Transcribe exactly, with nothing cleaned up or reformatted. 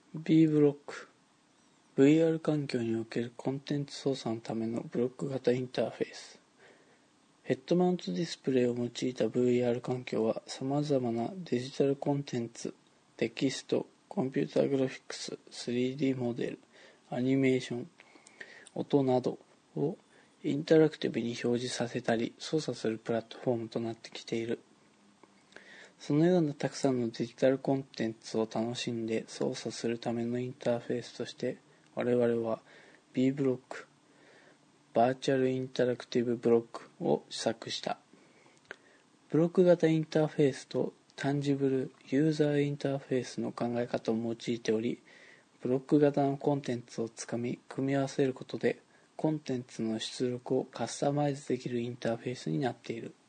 B ブロック ブイアール 環境におけるコンテンツ操作のためのブロック型インターフェース。ヘッドマウントディスプレイを用いた ブイアール 環境は様々なデジタルコンテンツ、テキスト、コンピュータグラフィックス、スリーディー モデル、アニメーション、音などをインタラクティブに表示させたり操作するプラットフォームとなってきている。そのようなたくさんのデジタルコンテンツを楽しんで操作するためのインターフェースとして我々は B ブロック、バーチャルインタラクティブブロックを試作した。ブロック型インターフェースとタンジブルユーザーインターフェースの考え方を用いており、ブロック型のコンテンツをつかみ組み合わせることでコンテンツの出力をカスタマイズできるインターフェースになっている。